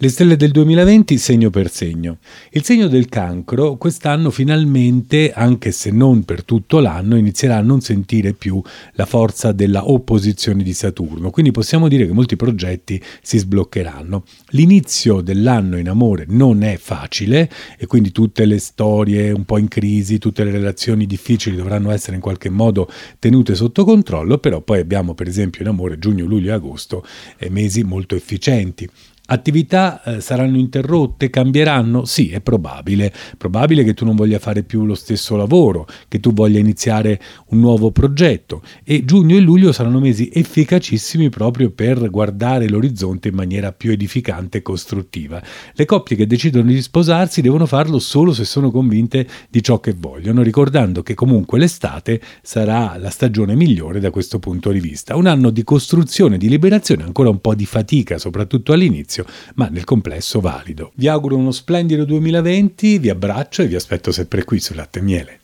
Le stelle del 2020 segno per segno. Il segno del Cancro quest'anno finalmente, anche se non per tutto l'anno, inizierà a non sentire più la forza della opposizione di Saturno, quindi possiamo dire che molti progetti si sbloccheranno. L'inizio dell'anno in amore non è facile e quindi tutte le storie un po' in crisi, tutte le relazioni difficili dovranno essere in qualche modo tenute sotto controllo, però poi abbiamo per esempio in amore giugno, luglio e agosto, mesi molto efficienti. Attività saranno interrotte, cambieranno? Sì, è probabile. Probabile che tu non voglia fare più lo stesso lavoro, che tu voglia iniziare un nuovo progetto. E giugno e luglio saranno mesi efficacissimi proprio per guardare l'orizzonte in maniera più edificante e costruttiva. Le coppie che decidono di sposarsi devono farlo solo se sono convinte di ciò che vogliono, ricordando che comunque l'estate sarà la stagione migliore da questo punto di vista. Un anno di costruzione, di liberazione, ancora un po' di fatica, soprattutto all'inizio, ma nel complesso valido. Vi auguro uno splendido 2020, vi abbraccio e vi aspetto sempre qui su Latte e Miele.